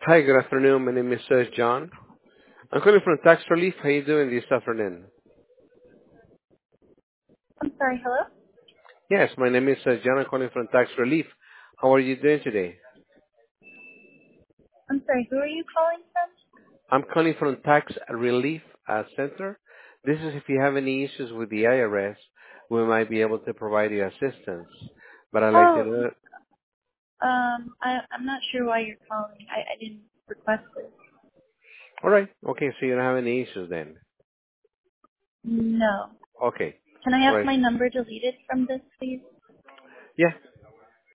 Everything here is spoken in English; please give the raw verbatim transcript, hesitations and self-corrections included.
Hi, good afternoon. My name is uh, John. I'm calling from Tax Relief. How you doing this afternoon? I'm sorry, hello? Yes, my name is uh, John. I'm calling from Tax Relief. How are you doing today? I'm sorry, who are you calling from? I'm calling from Tax Relief uh, Center. This is if you have any issues with the I R S, we might be able to provide you assistance. But I'd like to Oh, know. um, I, I'm not sure why you're calling. I, I didn't request this. All right. Okay, so you don't have any issues then. No. Okay. Can I All have right. my number deleted from this, please? Yeah.